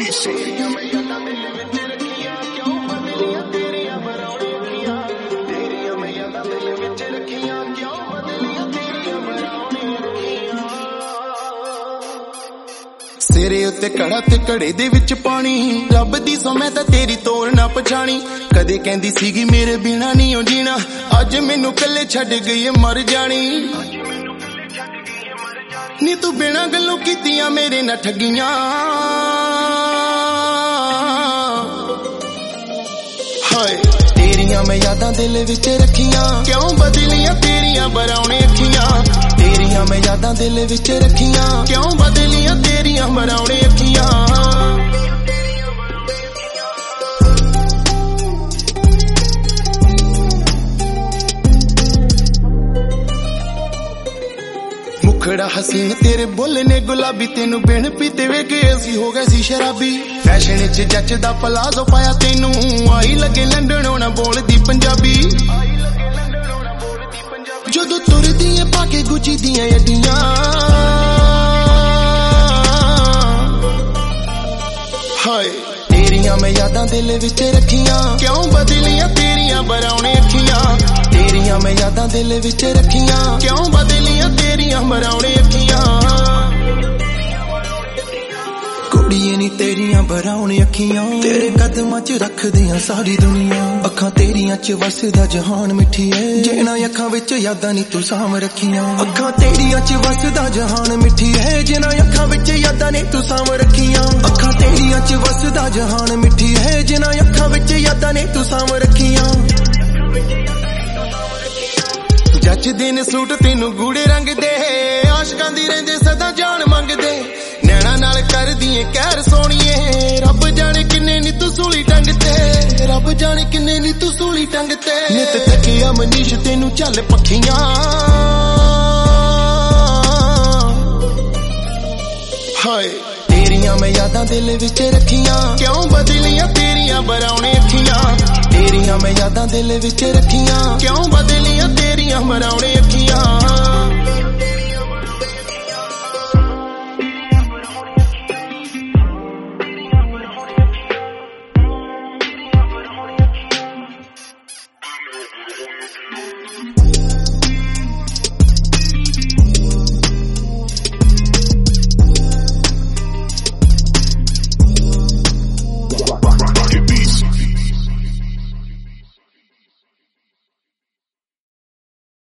तेरे उत्ते कड़ा ते घड़े दे विच पानी रब दी सौ मैं तां तेरी तोड़ ना पछाणी कदे कहंदी सीगी मेरे बिना नहीं ओ जीना अज मैनू कल्ले छड्ड गई मर जानी नी तू बिना गल्लों कीतियां मेरे ना ठगियां हाय तेरियां मैं यादां दिल विच रखियां क्यों बदलियां तेरियां बरौने अखियां तेरियां मैं यादां दिल विच रखियां क्यों बदलियां तेरियां बरौने अखियां मुखड़ा हसीन तेरे बुल ने गुलाबी तेनू बिन पीते वे गए असी हो गए सी शराबी फैशन च जचदा पलाजो पाया तेनू आई लगे लंडनों ना बोलदी पंजाबी जदों तुरदी है पाके गुची दियां अड्डियां हाय तेरियां मैं यादां दिल विच रखियां क्यों बदलियां तेरियां बरौने अखियां तेरियां मैं यादां दिल विच रखियां क्यों बदलियां तेरियां बरौने अखियां कुड़िए नी तेरियां बरौने अखियां तेरे कदमां च रख दियां सारी दुनिया अखां तेरियां च वसदा जहान मिठी है जिन्हां अखां विच यादां नी तू साम रखियां अखां तेरियां च वसदा जहान मिठी है जिन्हां अखां विच यादां नी तू साम रखियां अखां तेरियां च वसदा जहान मिठी है जिन्हां अखां विच यादां नी तू साम रखियां जचदे ने सूट तेनू गूड़े रंग दे आशकां दी रहिंदे सदा जान मंगदे नैना नाल कर दिए कहर सोनिए रब जाने किन्ने नी तू सूली टंग ते रब जाने किन्ने नी तू सूली टंग ते नित थकिया मनीष तेनू चल पखियां हाय तेरियां मैं यादां दिल विच रखियां क्यों बदलियां तेरियां बरौने अखियां तेरियां मैं यादां दिल विच रखियां क्यों बदलियां तेरियां बरौने अखियां